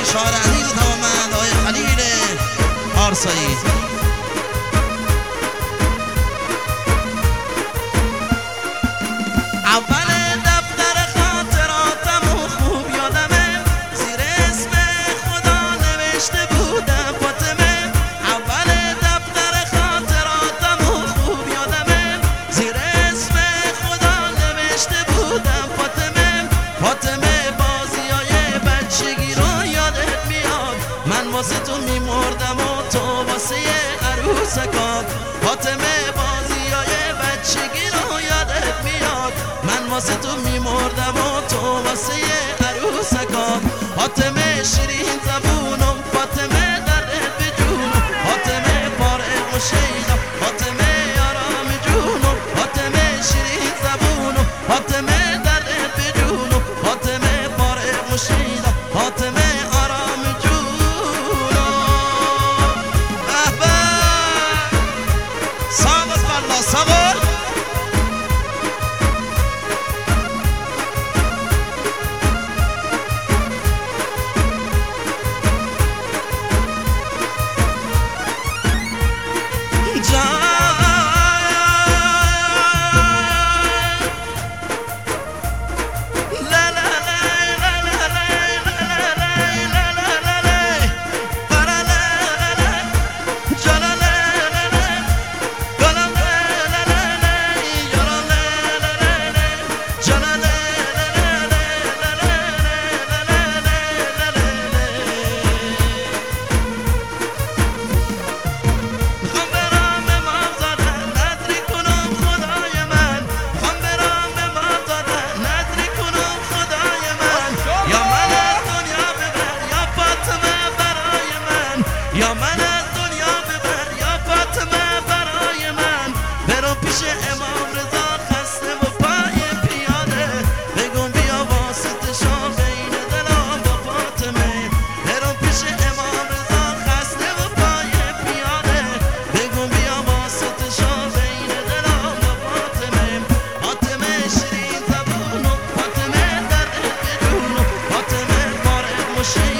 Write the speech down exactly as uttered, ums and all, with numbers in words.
شاعر عزیز توانمند آقای خلیل آرسایی. اول دفتر خاطراتم و خوب یادمه، زیر اسم خدا نوشته بودم فاطمه. اول دفتر خاطراتم و خوب یادمه، زیر اسم خدا نوشته بودم فاطمه. فاطمه بازیای بچگی رو یادت میاد، من واسه تو میمردم و تو واسه عروسکات. فاطمه بازیای بچگی رو یادت میاد، من واسه تو میمردم و تو واسه عروسکات. فاطمه شیرین زبونم، فاطمه دردت به جونم، فاطمه فارغ و شیدا، فاطمه آرام جونم، فاطمه شیرین زبونم، فاطمه دردت به جونم، فاطمه فارغ و شیدا، فاطمه آرام جونم. احبه ساغت بالله ساغت یا من از دنیا ببر یا فاطمه برای من. برو پیش امام رضا خسته و پای پیاده، بگم بیا واسطه شو بین دلم با فاطمه. برو پیش امام رضا خسته و پای پیاده، بگم بیا واسطه شو بین دلم با فاطمه. فاطمه شیرین زبونم، فاطمه دردت به جونم، فاطمه فارغ و شیدا،